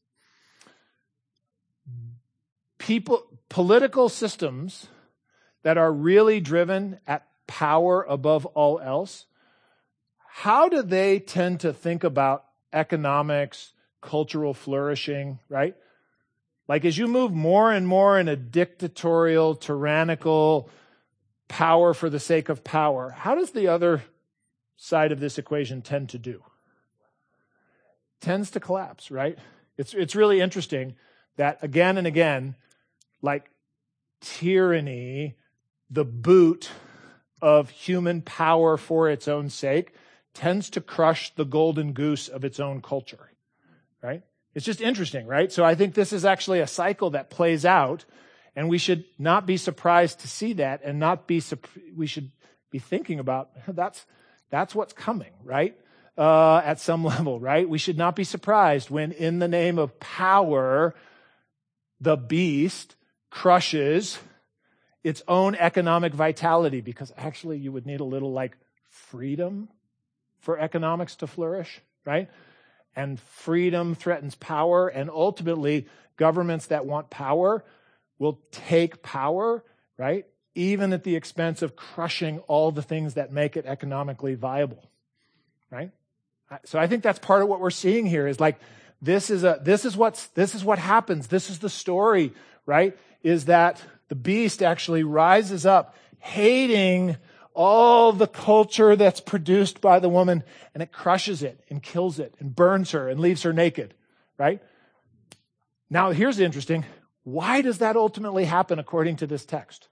people, political systems that are really driven at power above all else, how do they tend to think about economics, cultural flourishing, right? Like as you move more and more in a dictatorial, tyrannical power for the sake of power, how does the other side of this equation tend to do? Tends to collapse, right? It's it's really interesting that again and again, like tyranny, the boot of human power for its own sake, tends to crush the golden goose of its own culture, right? It's just interesting, right? So I think this is actually a cycle that plays out, and we should not be surprised to see that, and not be we should be thinking about that's that's what's coming, right? Uh, at some level, right? We should not be surprised when, in the name of power, the beast crushes its own economic vitality, because actually you would need a little like freedom for economics to flourish, right? And freedom threatens power, and ultimately governments that want power will take power, right? Even at the expense of crushing all the things that make it economically viable, right? So I think that's part of what we're seeing here is like, this is a, this is what's, this is what happens. This is the story, right? Is that the beast actually rises up hating all the culture that's produced by the woman, and it crushes it and kills it and burns her and leaves her naked, right? Now, here's the interesting. Why does that ultimately happen according to this text?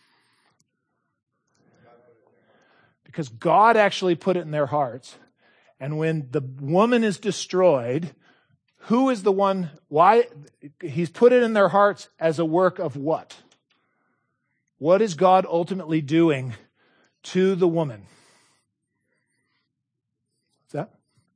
Because God actually put it in their hearts. And when the woman is destroyed, who is the one, why? He's put it in their hearts as a work of what? What is God ultimately doing to the woman? What's that?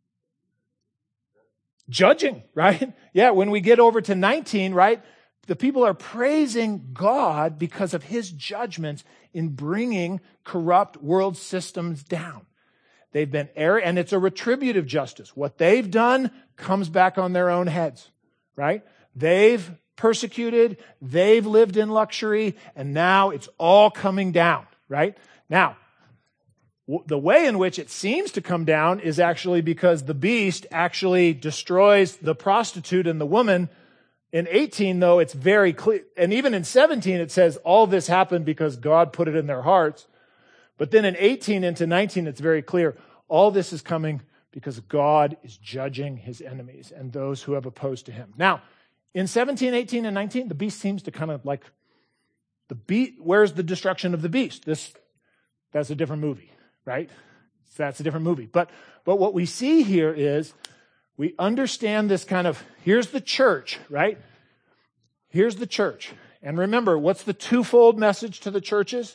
Judging, right? Yeah, when we get over to nineteen, right? The people are praising God because of his judgments in bringing corrupt world systems down. They've been error, and it's a retributive justice. What they've done comes back on their own heads, right? They've persecuted, they've lived in luxury, and now it's all coming down, right? Now, w- the way in which it seems to come down is actually because the beast actually destroys the prostitute and the woman. In eighteen, though, it's very clear, and even in seventeen, it says all this happened because God put it in their hearts. But then in eighteen into nineteen, it's very clear. All this is coming because God is judging his enemies and those who have opposed to him. Now, in seventeen, eighteen, and nineteen, the beast seems to kind of like, the beast, where's the destruction of the beast? This, that's a different movie, right? That's a different movie. But, but what we see here is, we understand this kind of, here's the church, right? Here's the church. And remember, what's the twofold message to the churches?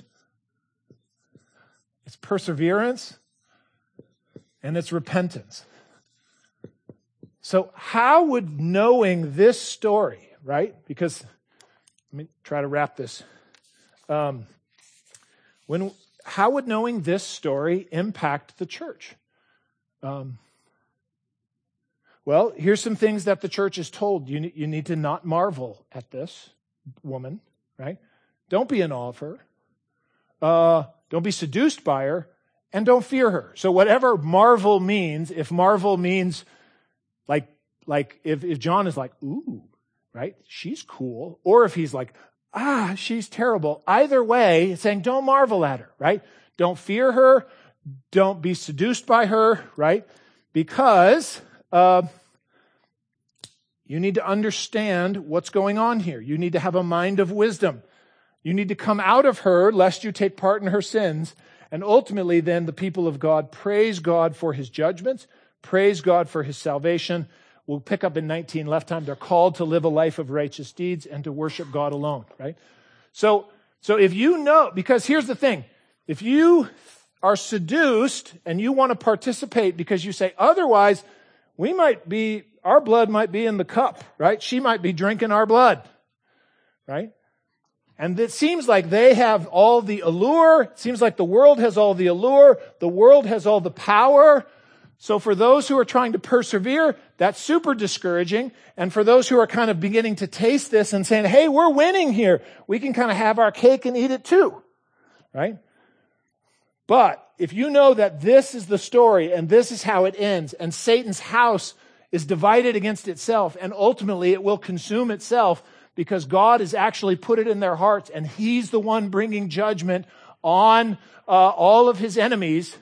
It's perseverance and it's repentance. So how would knowing this story, right? Because, let me try to wrap this. Um, when, how would knowing this story impact the church? Um, well, here's some things that the church is told. You, you need to not marvel at this woman, right? Don't be in awe of her. Uh, don't be seduced by her, and don't fear her. So whatever marvel means, if marvel means like, like if, if John is like, ooh, right? She's cool. Or if he's like, ah, she's terrible. Either way, it's saying don't marvel at her, right? Don't fear her. Don't be seduced by her, right? Because uh, you need to understand what's going on here. You need to have a mind of wisdom. You need to come out of her lest you take part in her sins. And ultimately then the people of God praise God for his judgments, praise God for his salvation. We'll pick up in nineteen left time. They're called to live a life of righteous deeds and to worship God alone, right? So, so if you know, because here's the thing, if you are seduced and you want to participate because you say, otherwise, we might be, our blood might be in the cup, right? She might be drinking our blood, right? And it seems like they have all the allure. It seems like the world has all the allure. The world has all the power. So for those who are trying to persevere, that's super discouraging. And for those who are kind of beginning to taste this and saying, hey, we're winning here, we can kind of have our cake and eat it too, right? But if you know that this is the story and this is how it ends, and Satan's house is divided against itself, and ultimately it will consume itself because God has actually put it in their hearts and he's the one bringing judgment on uh, all of his enemies,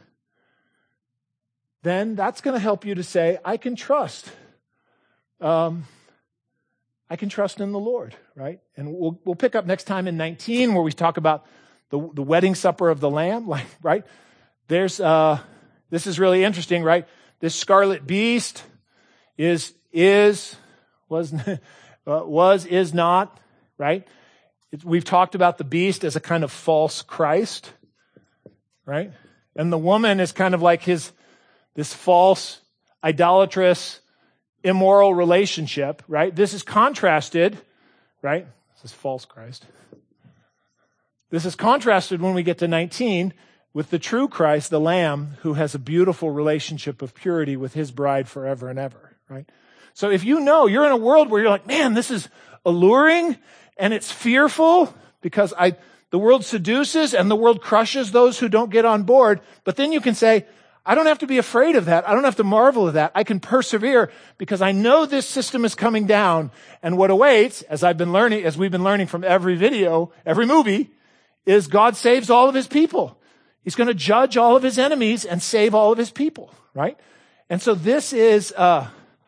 then that's going to help you to say, I can trust. Um, I can trust in the Lord, right? And we'll, we'll pick up next time in nineteen where we talk about the, the wedding supper of the Lamb, like, right? There's, uh, this is really interesting, right? This scarlet beast is, is, was, uh, was, is not, right? It, we've talked about the beast as a kind of false Christ, right? And the woman is kind of like his, this false, idolatrous, immoral relationship, right? This is contrasted, right? This is false Christ. This is contrasted when we get to nineteen with the true Christ, the Lamb, who has a beautiful relationship of purity with his bride forever and ever, right? So if you know you're in a world where you're like, man, this is alluring and it's fearful because I, the world seduces and the world crushes those who don't get on board. But then you can say, I don't have to be afraid of that. I don't have to marvel at that. I can persevere because I know this system is coming down. And what awaits, as I've been learning, as we've been learning from every video, every movie, is God saves all of his people. He's going to judge all of his enemies and save all of his people, right? And so this is, uh,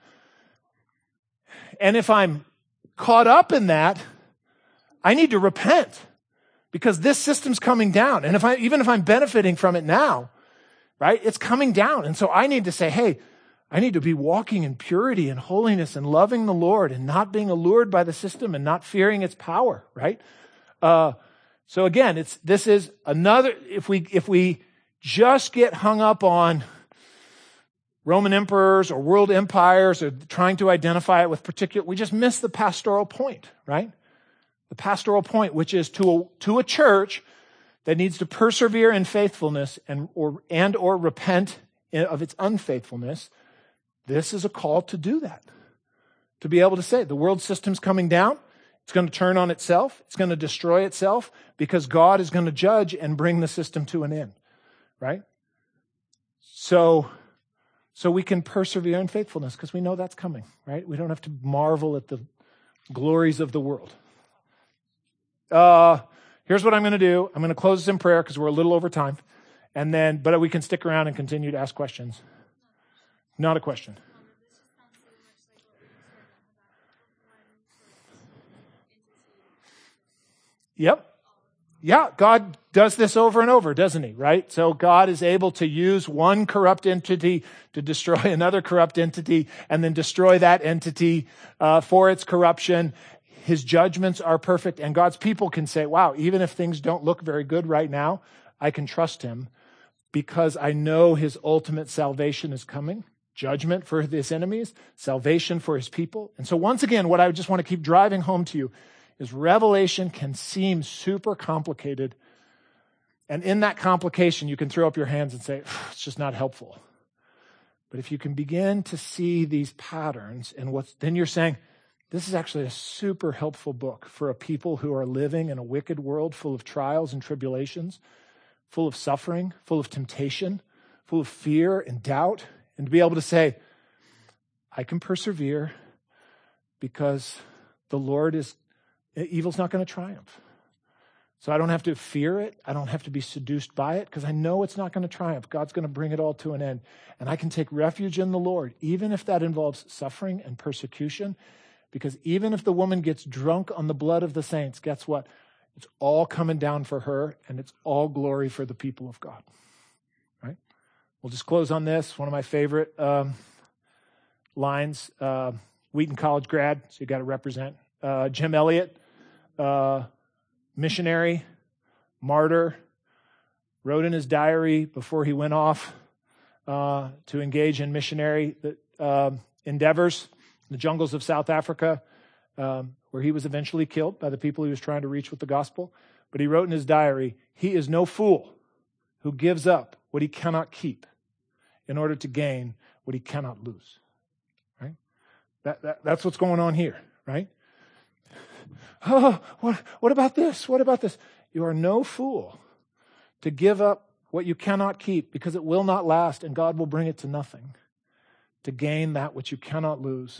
and if I'm caught up in that, I need to repent because this system's coming down. And if I, even if I'm benefiting from it now, right, it's coming down. And so I need to say, hey, I need to be walking in purity and holiness and loving the Lord and not being allured by the system and not fearing its power, right? Uh, So again, it's, this is another, if we, if we just get hung up on Roman emperors or world empires or trying to identify it with particular, we just miss the pastoral point, right? The pastoral point, which is to a, to a church that needs to persevere in faithfulness and or, and or repent of its unfaithfulness. This is a call to do that. To be able to say, the world system's coming down. It's going to turn on itself. It's going to destroy itself because God is going to judge and bring the system to an end, right? So, so we can persevere in faithfulness because we know that's coming, right? We don't have to marvel at the glories of the world. Uh, here's what I'm going to do. I'm going to close this in prayer because we're a little over time. And then, but we can stick around and continue to ask questions. Not a question. Yep. Yeah, God does this over and over, doesn't he? Right? So God is able to use one corrupt entity to destroy another corrupt entity and then destroy that entity uh, for its corruption. His judgments are perfect, and God's people can say, wow, even if things don't look very good right now, I can trust him because I know his ultimate salvation is coming. Judgment for his enemies, salvation for his people. And so once again, what I just want to keep driving home to you is Revelation can seem super complicated. And in that complication, you can throw up your hands and say, it's just not helpful. But if you can begin to see these patterns and what's, then you're saying, this is actually a super helpful book for a people who are living in a wicked world full of trials and tribulations, full of suffering, full of temptation, full of fear and doubt. And to be able to say, I can persevere because the Lord is evil's not going to triumph. So I don't have to fear it. I don't have to be seduced by it because I know it's not going to triumph. God's going to bring it all to an end. And I can take refuge in the Lord, even if that involves suffering and persecution. Because even if the woman gets drunk on the blood of the saints, guess what? It's all coming down for her, and it's all glory for the people of God. Right? We'll just close on this. One of my favorite um, lines. Uh, Wheaton College grad, so you got to represent. Uh, Jim Elliot, uh, missionary, martyr, wrote in his diary before he went off uh, to engage in missionary uh, endeavors in the jungles of South Africa, um, where he was eventually killed by the people he was trying to reach with the gospel. But he wrote in his diary, "He is no fool who gives up what he cannot keep in order to gain what he cannot lose." Right? That, that, that's what's going on here, right? Oh, what, what about this? What about this? You are no fool to give up what you cannot keep, because it will not last and God will bring it to nothing, to gain that which you cannot lose.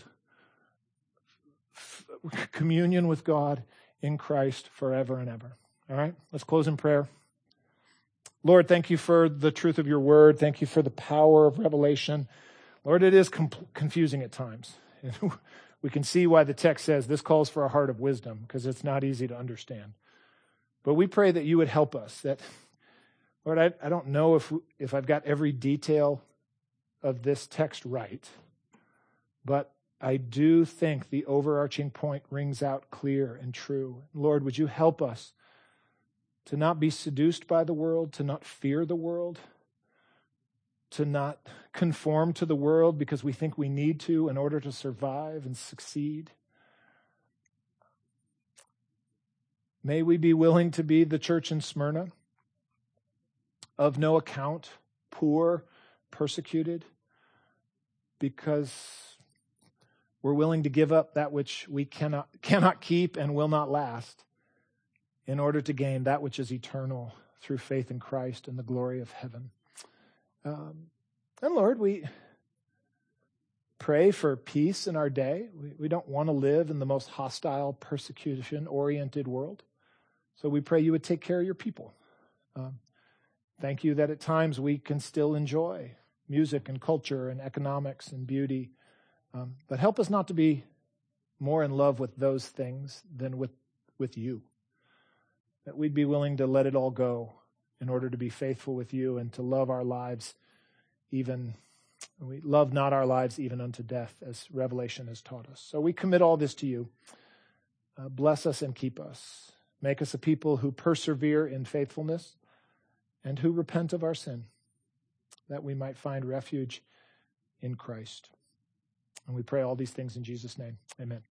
F- communion with God in Christ forever and ever. All right, let's close in prayer. Lord, thank you for the truth of your word. Thank you for the power of revelation. Lord, it is com- confusing at times. We can see why the text says this calls for a heart of wisdom, because it's not easy to understand. But we pray that you would help us. That, Lord, I, I don't know if if I've got every detail of this text right, but I do think the overarching point rings out clear and true. Lord, would you help us to not be seduced by the world, to not fear the world, to not conform to the world because we think we need to in order to survive and succeed. May we be willing to be the church in Smyrna, of no account, poor, persecuted, because we're willing to give up that which we cannot cannot keep and will not last in order to gain that which is eternal through faith in Christ and the glory of heaven. Um, and Lord, we pray for peace in our day. We, we don't want to live in the most hostile, persecution-oriented world. So we pray you would take care of your people. Um, thank you that at times we can still enjoy music and culture and economics and beauty. Um, but help us not to be more in love with those things than with, with you. That we'd be willing to let it all go in order to be faithful with you and to love our lives even, we love not our lives even unto death, as Revelation has taught us. So we commit all this to you. Uh, bless us and keep us. Make us a people who persevere in faithfulness and who repent of our sin, that we might find refuge in Christ. And we pray all these things in Jesus' name. Amen.